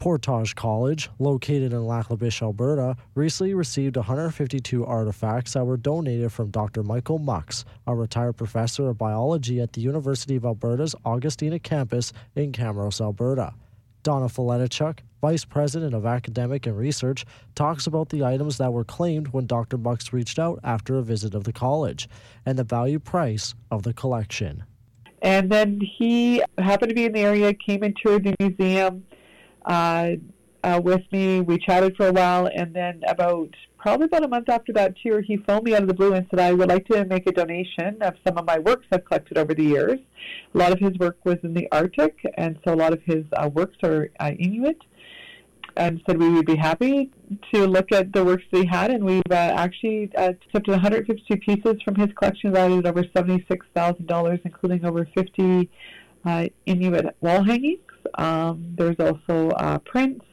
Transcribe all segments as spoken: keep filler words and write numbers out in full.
Portage College, located in Lac La Biche, Alberta, recently received one hundred fifty-two artifacts that were donated from Doctor Michael Mux, a retired professor of biology at the University of Alberta's Augustina campus in Camrose, Alberta. Donna Foletichuk, Vice President of Academic and Research, talks about the items that were claimed when Doctor Mux reached out after a visit of the college and the value price of the collection. And then he happened to be in the area, came and toured the museum uh, uh, with me. We chatted for a while, and then about probably about a month after that tour, he phoned me out of the blue and said, I would like to make a donation of some of my works I've collected over the years. A lot of his work was in the Arctic, and so a lot of his uh, works are uh, Inuit. And said we would be happy to look at the works that he had, and we've uh, actually uh, accepted one hundred fifty-two pieces from his collection valued at over seventy-six thousand dollars, including over fifty uh, Inuit wall hangings. Um, there's also uh, prints,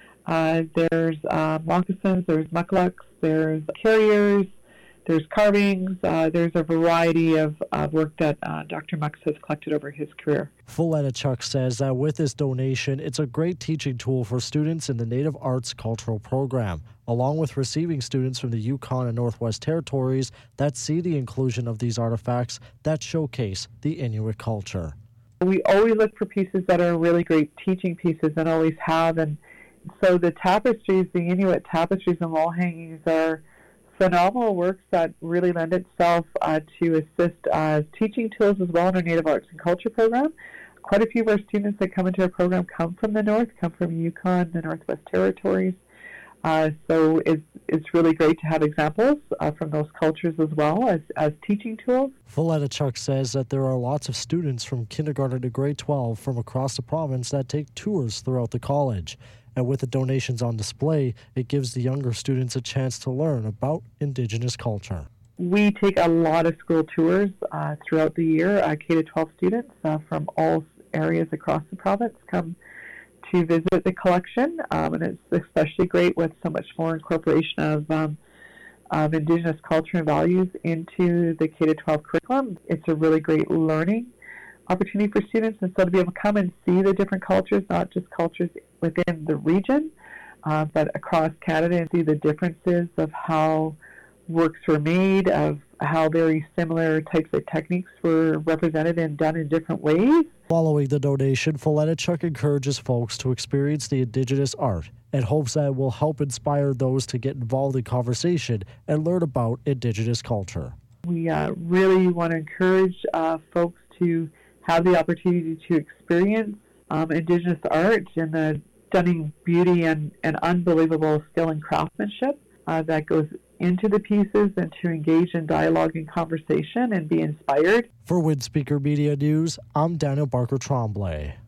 uh, there's uh, moccasins, there's mucklucks, there's carriers, there's carvings, uh, there's a variety of uh, work that uh, Doctor Mux has collected over his career. Foletichuk says that with this donation, it's a great teaching tool for students in the Native Arts Cultural Program, along with receiving students from the Yukon and Northwest Territories that see the inclusion of these artifacts that showcase the Inuit culture. We always look for pieces that are really great teaching pieces and always have, and so the tapestries, the Inuit tapestries and wall hangings are phenomenal works that really lend itself uh, to assist as teaching tools as well in our Native Arts and Culture program. Quite a few of our students that come into our program come from the North, come from Yukon, the Northwest Territories. Uh, so it's, it's really great to have examples uh, from those cultures as well as, as teaching tools. Foletichuk says that there are lots of students from kindergarten to grade twelve from across the province that take tours throughout the college. And with the donations on display, it gives the younger students a chance to learn about Indigenous culture. We take a lot of school tours uh, throughout the year. Uh, K to twelve students uh, from all areas across the province come to visit the collection, um, and it's especially great with so much more incorporation of um, um, Indigenous culture and values into the K to twelve curriculum. It's a really great learning opportunity for students, and so to be able to come and see the different cultures, not just cultures within the region, uh, but across Canada, and see the differences of how works were made, of how very similar types of techniques were represented and done in different ways. Following the donation, Foletichuk encourages folks to experience the Indigenous art and hopes that it will help inspire those to get involved in conversation and learn about Indigenous culture. We uh, really want to encourage uh, folks to have the opportunity to experience um, Indigenous art and the stunning beauty and, and unbelievable skill and craftsmanship uh, that goes into the pieces, and to engage in dialogue and conversation and be inspired. For Windspeaker Media News, I'm Daniel Barker Tremblay.